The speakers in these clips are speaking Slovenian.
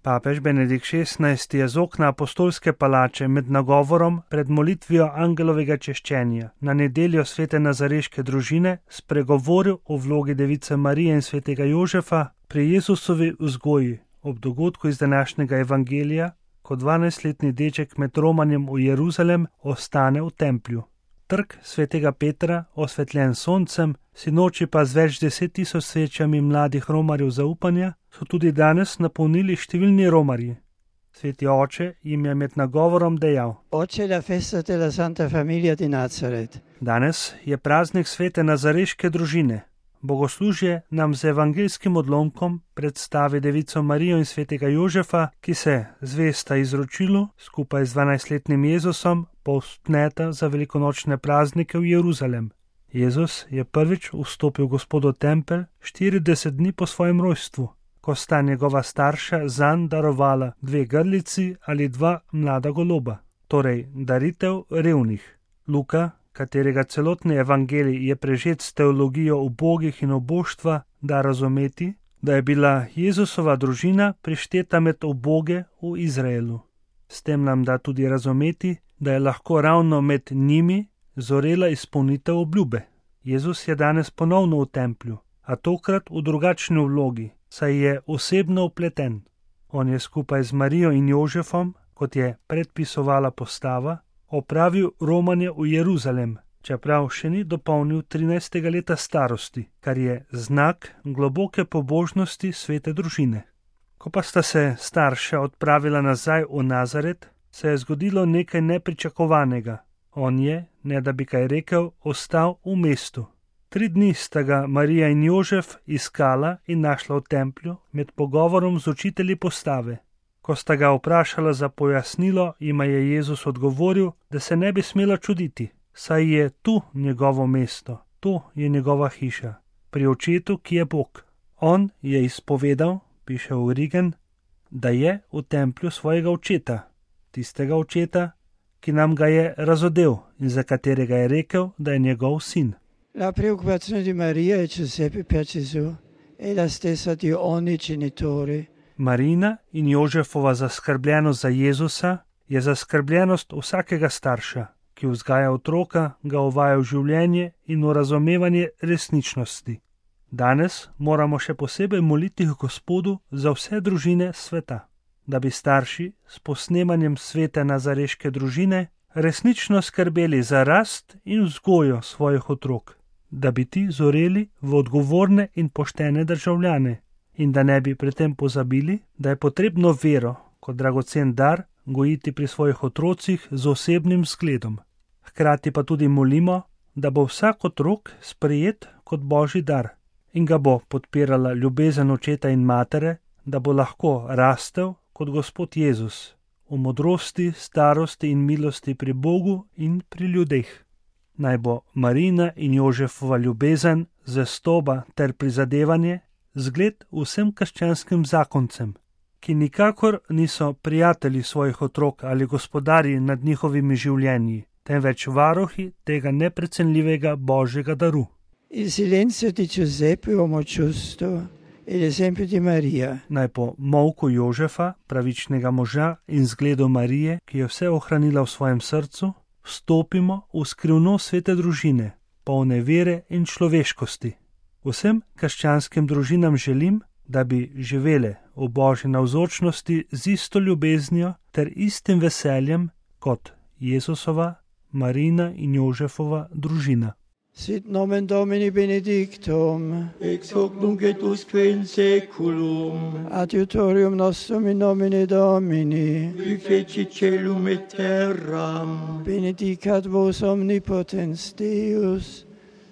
Papež Benedikt XVI je z okna apostolske palače med nagovorom pred molitvijo angelovega češčenja na nedeljo svete nazareške družine spregovoril o vlogi device Marije in svetega Jožefa pri Jezusovi vzgoji ob dogodku iz današnjega evangelija, ko 12-letni deček med romanjem v Jeruzalem ostane v templju. Trg svetega Petra, osvetljen soncem, sinoči pa z več 10.000 svečami mladih romarjev zaupanja, so tudi danes napolnili številni romarji. Sveti oče jim je med nagovorom dejal: Oggi è la festa della Santa Famiglia di Nazaret. Danes je praznik svete nazareške družine. Bogoslužje nam z evangeljskim odlomkom predstavi devico Marijo in svetega Jožefa, ki se zvesta izročilu skupaj z 12-letnim Jezusom povzpneta za velikonočne praznike v Jeruzalem. Jezus je prvič vstopil v Gospodov tempelj 40 dni po svojem rojstvu, ko sta njegova starša zanj darovala 2 grlici ali 2 mlada goloba, torej daritev revnih. Luka, katerega celotni evangelij je prežet s teologijo ubogih in oboštva, da razumeti, da je bila Jezusova družina prišteta med uboge v Izraelu. S tem nam da tudi razumeti, da je lahko ravno med njimi zorela izpolnitev obljube. Jezus je danes ponovno v templju, a tokrat v drugačni vlogi, saj je osebno vpleten. On je skupaj z Marijo in Jožefom, kot je predpisovala postava, opravil romanje v Jeruzalem, čeprav še ni dopolnil 13. leta starosti, kar je znak globoke pobožnosti svete družine. Ko pa sta se starša odpravila nazaj v Nazaret, se je zgodilo nekaj nepričakovanega. On je, ne da bi kaj rekel, ostal v mestu. 3 dni sta ga Marija in Jožef iskala in našla v templju med pogovorom z učitelji postave. Ko sta ga vprašala za pojasnilo, jima je Jezus odgovoril, da se ne bi smela čuditi, saj je tu njegovo mesto, tu je njegova hiša, pri očetu, ki je Bog. On je izpovedal, piše Origen, da je v templju svojega očeta, tistega očeta, ki nam ga je razodel in za katerega je rekel, da je njegov sin. La preoccupazione di Maria e Giuseppe per Gesù è la stessa di ogni genitore. Marina in Jožefova zaskrbljenost za Jezusa je zaskrbljenost vsakega starša, ki vzgaja otroka, ga uvaja v življenje in v razumevanje resničnosti. Danes moramo še posebej moliti k Gospodu za vse družine sveta, da bi starši s posnemanjem svete nazareške družine resnično skrbeli za rast in vzgojo svojih otrok, da bi ti zoreli v odgovorne in poštene državljane in da ne bi pri tem pozabili, da je potrebno vero kot dragocen dar gojiti pri svojih otrocih z osebnim zgledom. Hkrati pa tudi molimo, da bo vsak otrok sprejet kot božji dar in ga bo podpirala ljubezen očeta in matere, da bo lahko rastel kot Gospod Jezus v modrosti, starosti in milosti pri Bogu in pri ljudeh. Naj bo Marina in Jožefova ljubezen, zvestoba ter prizadevanje zgled vsem krščanskim zakoncem, ki nikakor niso prijatelji svojih otrok ali gospodarji nad njihovimi življenji, temveč varuhi tega neprecenljivega božjega daru. Il silenzio di Giuseppe, uomo giusto, e l'esempio di Maria. Naj po molku Jožefa, pravičnega moža, in zgledu Marije, ki je vse ohranila v svojem srcu, vstopimo v skrivnost svete družine, polne vere in človeškosti. Vsem krščanskim družinam želim, da bi živele v božji navzočnosti z isto ljubeznijo ter istim veseljem kot Jezusova, Marina in Jožefova družina. Sit nomen Domini benedictum, ex hoc nunc et usque in saeculum, adiutorium nostrum in nomine Domini, qui feci celum et terram, benedicat vos omnipotens Deus,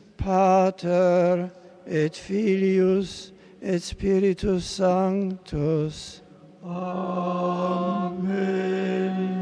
Pater et Filius et Spiritus Sanctus. Amen.